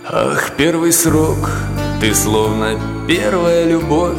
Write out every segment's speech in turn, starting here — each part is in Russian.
Ах, первый срок, ты словно первая любовь,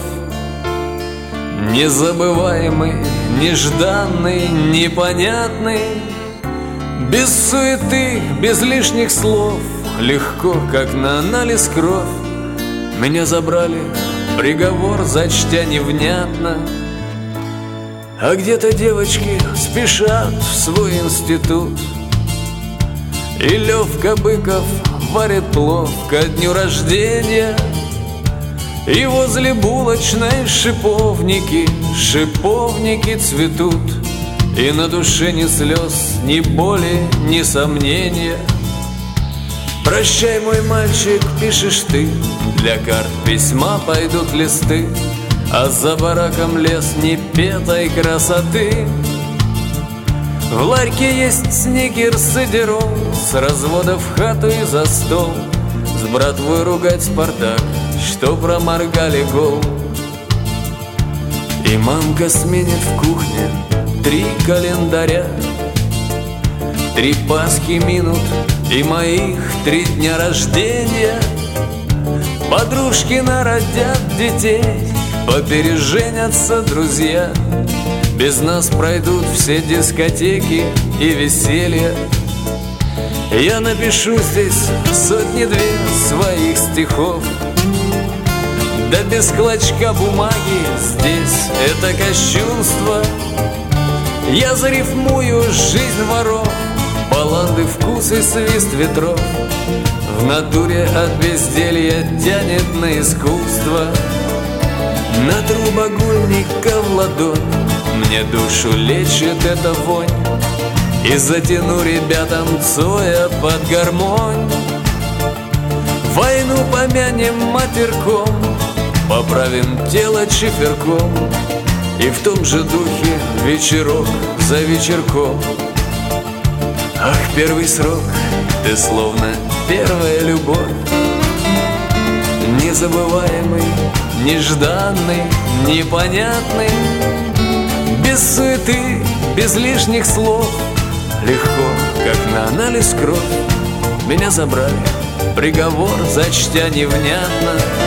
незабываемый, нежданный, непонятный, без суеты, без лишних слов, легко, как на анализ кровь. Меня забрали, приговор зачтя невнятно, а где-то девочки спешат в свой институт, и Левка Быков варит плов ко дню рождения, и возле булочной шиповники, шиповники цветут, и на душе ни слез, ни боли, ни сомнения. Прощай, мой мальчик, пишешь ты, для карт письма пойдут листы, а за бараком лес непетой красоты. В ларьке есть сникерс и дерол, с развода в хату и за стол, с братвой ругать Спартак, что проморгали гол. И мамка сменит в кухне 3 календаря, 3 Пасхи минут и моих 3 дня рождения. Подружки народят детей, попереженятся друзья, без нас пройдут все дискотеки и веселья. Я напишу здесь 100-2 своих стихов, да без клочка бумаги здесь это кощунство. Я зарифмую жизнь воров, баллады, вкус и свист ветров. В натуре от безделья тянет на искусство. Натру багульника в ладонь, мне душу лечит эта вонь, и затяну ребятам Цоя под гармонь. Войну помянем матерком, поправим тело чиферком, и в том же духе вечерок за вечерком. Ах, первый срок, ты словно первая любовь, незабываемый, нежданный, непонятный, без суеты, без лишних слов, легко, как на анализ кровь. Меня забрали, приговор зачтя невнятно,